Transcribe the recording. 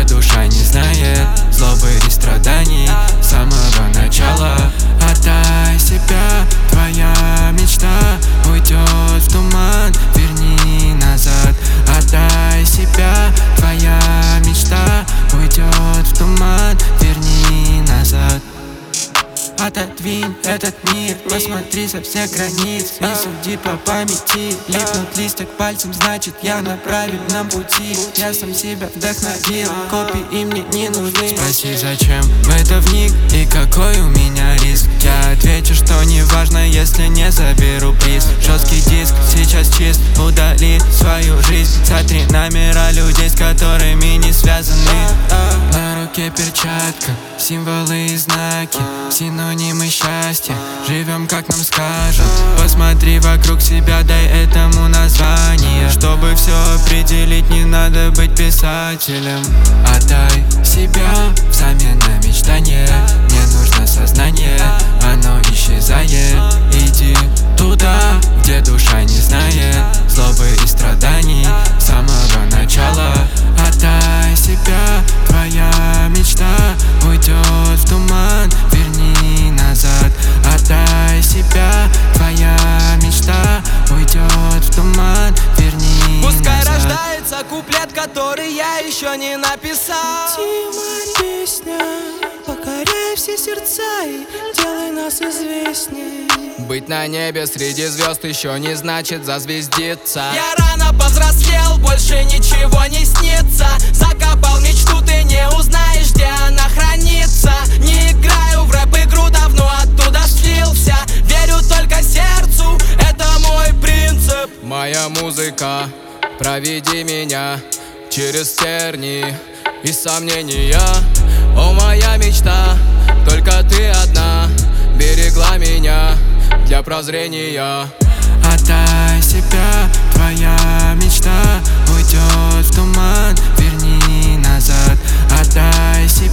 где душа не знает злобы и страданий с самого начала. Отдай себя, твоя мечта уйдет в туман, верни назад. Отдай себя, твоя мечта уйдет в туман, верни назад. Отодвинь этот мир, посмотри со всех границ. Не суди по памяти, липнут листья к пальцам, значит я на правильном пути. Я сам себя вдохновил, копии мне не нужны. Спроси, зачем в это вник и какой у меня риск. Я отвечу, что не важно, если не заберу приз. Жесткий диск сейчас чист, удали свою жизнь. Сотри номера людей, с которыми не связаны. На руке перчатка, символы и знаки, синонимы счастья. Живем как нам скажут. Посмотри вокруг себя, дай этому название. Чтобы все определить, не надо быть писателем. Отдай себя взамен на мечтание. Мне нужно сознание, оно исчезает. Иди туда, где душа не знает злобы и страданий с самого начала. Отдай себя, твоя мечта уйдет в туман, верни назад. Отдай себя, твоя мечта уйдет в туман, верни назад. Пускай рождается куплет, который я еще не написал. Тима песня, покоряй все сердца и делай нас известней. Быть на небе среди звезд еще не значит зазвездиться. Я рано повзрослел, больше ничего не снится. Закопал мечту, ты не узнаешь, где она хранится. Не играю в рэп-игру, давно оттуда слился. Верю только сердцу, это мой принцип. Моя музыка, проведи меня через тернии и сомнения. О, моя мечта, только ты одна берегла меня для прозрения. Отдай себя, твоя мечта уйдет в туман, верни назад. Отдай себя.